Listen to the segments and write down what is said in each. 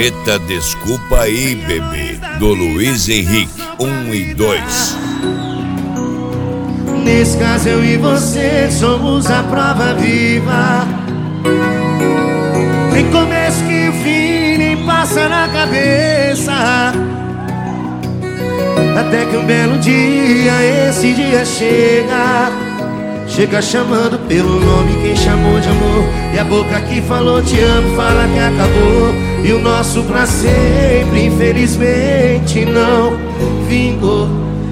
Marreta Desculpa Aí Bebê, do Luiz Henrique, 1 e 2. Nesse caso eu e você somos a prova viva. Nem começo que o fim nem passa na cabeça. Até que um belo dia, esse dia chega. Chega chamando pelo nome quem chamou de amor. E a boca que falou te amo fala que acabou. E o nosso pra sempre infelizmente não vingou.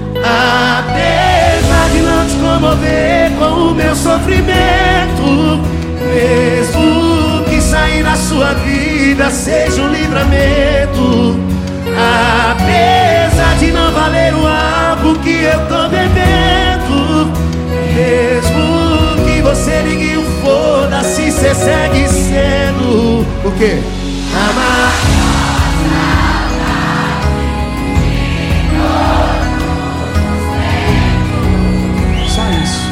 Apesar de não te comover com o meu sofrimento, mesmo que sair da sua vida seja um livramento, apesar de não valer o álcool que eu tô bebendo, mesmo que você ligue o foda-se, cê segue sendo o quê? Amar. Só isso.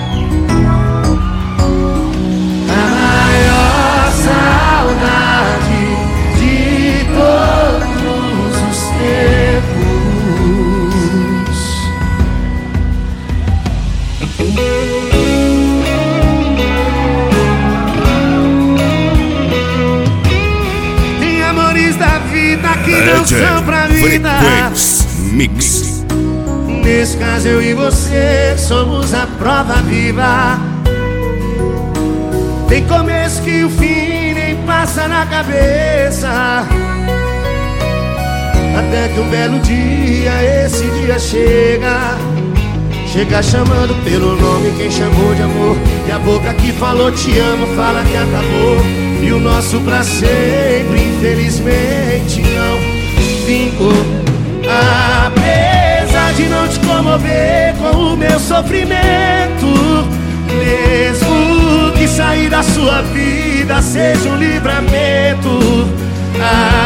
A maior saudade de todos os tempos. Tem amores da vida que não são pra vida. Mix. Nesse caso eu e você somos a prova viva. Tem começo que o fim nem passa na cabeça. Até que um belo dia, esse dia chega. Chega chamando pelo nome quem chamou de amor. E a boca que falou te amo fala que acabou. E o nosso pra sempre infelizmente não vingou. Apesar de não te comover com o meu sofrimento, mesmo que sair da sua vida seja um livramento,